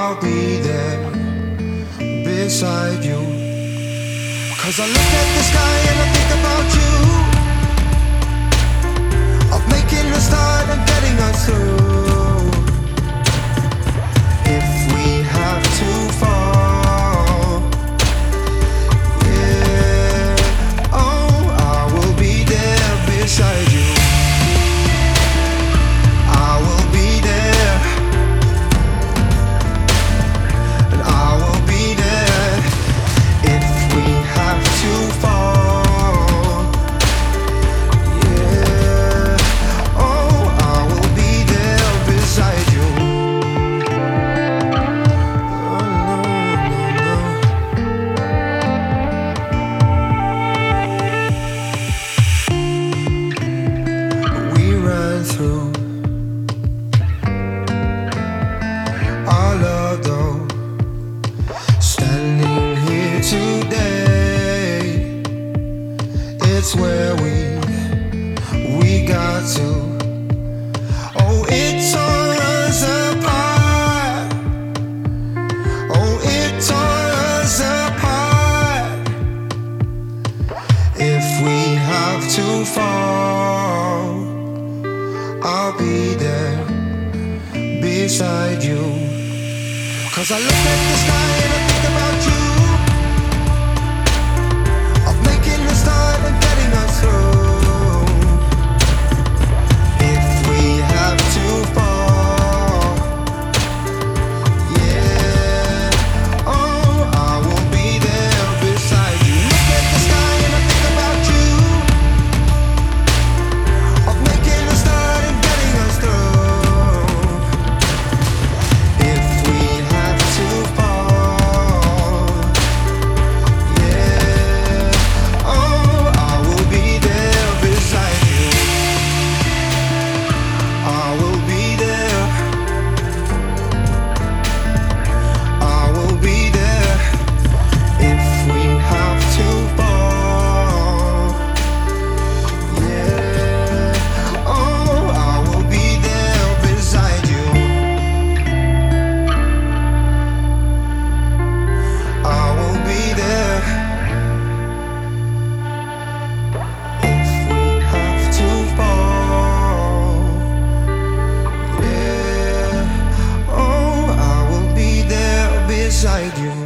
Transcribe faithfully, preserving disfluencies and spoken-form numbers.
I'll be there beside you. Cause I look at the sky and I think about you, of making a start and getting us through. If we have to fall, yeah, oh, I will be there beside you. I will be there, and I will be there if we have to fall. Yeah, oh, I will be there beside you. Oh, no, no, no. We ran through our love, though, standing here today, it's where we we got to. Oh, it tore us apart. Oh, it tore us apart. If we have to fall, I'll be there beside you. Cause I look at the sky and I think about you, of making a start and getting us through. If we have to fall, yeah, oh, I will be there beside you. Look at the sky and I think about you, of making a start and getting us through. If we have to fall, yeah, oh, I will be there beside you. I will be there. I will be there if we have to fall. Yeah, oh, I will be there beside you. I will be there if we have to fall. Yeah, oh, I will be there beside you.